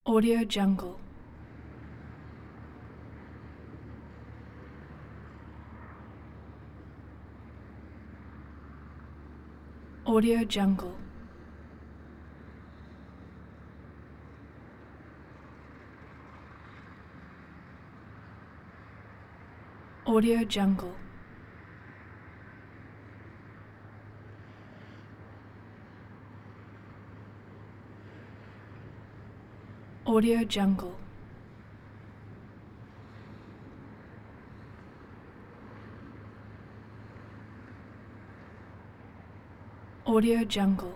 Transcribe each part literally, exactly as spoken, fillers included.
Audio Jungle. Audio Jungle. Audio Jungle. Audio Jungle. Audio Jungle.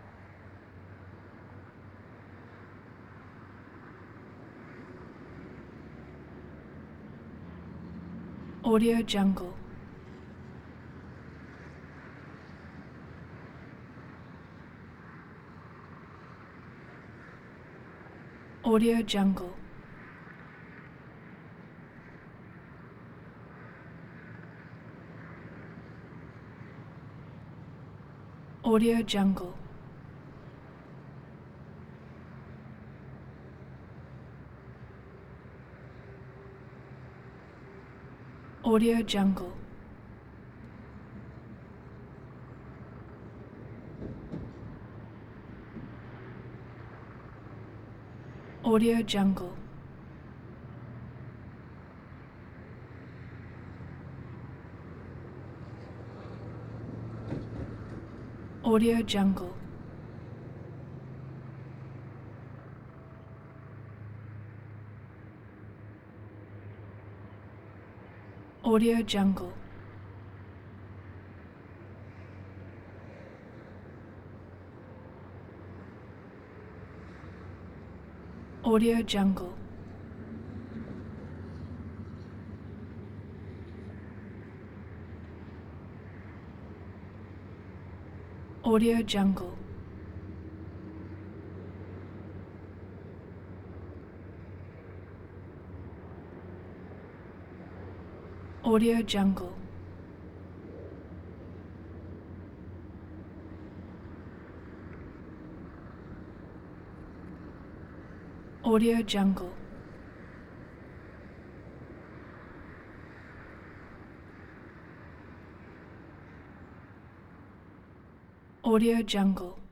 Audio Jungle. Audio Jungle. Audio Jungle. Audio Jungle. Audio Jungle. Audio Jungle. Audio Jungle. Audio Jungle. Audio Jungle. Audio Jungle. Audio Jungle. Audio Jungle.